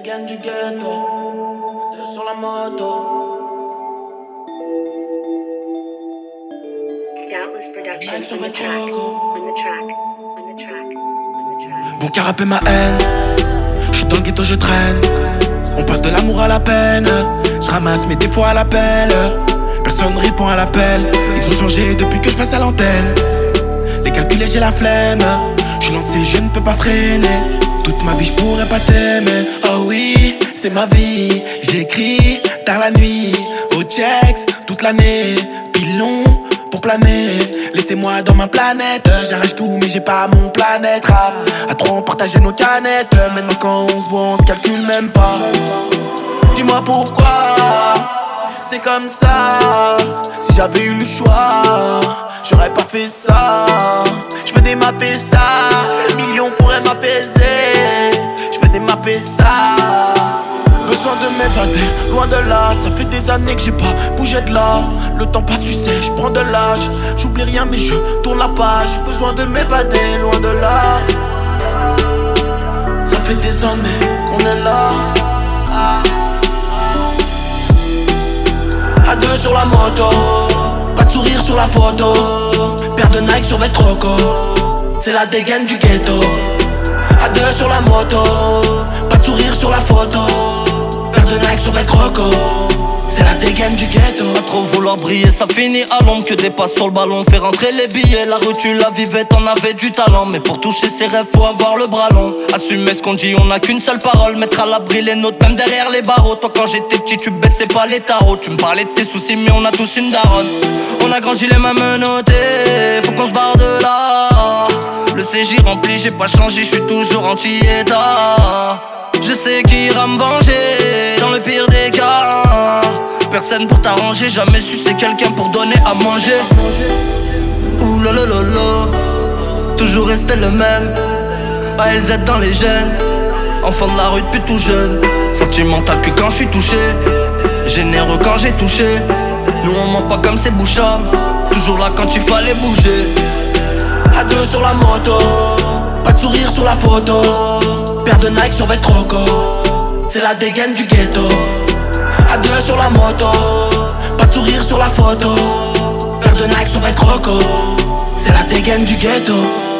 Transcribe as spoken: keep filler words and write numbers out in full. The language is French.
dégaine du ghetto, deux sur la moto. Doubtless Productions on the track, on the track, on the track, on the track. Bon qu'à rapper ma haine, j'suis dans le ghetto, je traîne. On passe de l'amour à la peine, j'ramasse mes défauts à l'appel. Personne répond à l'appel, ils ont changé depuis que je passe à l'antenne. Les calculer j'ai la flemme, j'suis lancé, je ne peux pas freiner. Toute ma vie j'pourrais pas t'aimer. Oh oui, c'est ma vie, j'écris tard la nuit, au checks toute l'année, pilon pour planer. Laissez-moi dans ma planète, j'arrache tout mais j'ai pas mon planète rap. À trop on partageait nos canettes, maintenant quand on se voit on se calcule même pas. Dis-moi pourquoi c'est comme ça. Si j'avais eu le choix, j'aurais pas fait ça. J'veux démapper ça, le million pourrait m'apaiser. J'veux démapper ça. Besoin de m'évader, loin de là. Ça fait des années que j'ai pas bougé de là. Le temps passe, tu sais, j'prends de l'âge. J'oublie rien mais je tourne la page. Besoin de m'évader, loin de là. Ça fait des années qu'on est là. À deux sur la moto, pas de sourire sur la photo. Paire de Nike sur veste Rocco, c'est la dégaine du ghetto. À deux sur la moto, pas de sourire sur la photo. Paire de Nike sur veste Rocco, c'est la dégaine du ghetto. Pas trop vouloir briller, ça finit à l'ombre. Que des passes sur le ballon, fait rentrer les billets. La rue tu la vivais, t'en avais du talent. Mais pour toucher ses rêves, faut avoir le bras long. Assumer ce qu'on dit, on a qu'une seule parole. Mettre à l'abri les nôtres, même derrière les barreaux. Toi quand j'étais petit, tu baissais pas les tarots. Tu me parlais de tes soucis, mais on a tous une daronne. On a grandi les mêmes menottés, faut qu'on se barre de là. Le C J rempli, j'ai pas changé, je suis toujours anti-état. Je sais qui ira me venger, dans le pire des cas. Personne pour t'arranger, jamais su c'est quelqu'un pour donner à manger. Ouh la la la la, toujours resté le même. A L Z dans les gènes, enfant de la rue depuis tout jeune. Sentimental que quand je suis touché, généreux quand j'ai touché. Nous on ment pas comme ces bouchards, toujours là quand il fallait bouger. À deux sur la moto, pas de sourire sur la photo. Paire de Nike sur veste Rocco, c'est la dégaine du ghetto. À deux sur la moto, pas de sourire sur la photo. Paire de Nike sur veste Rocco, c'est la dégaine du ghetto.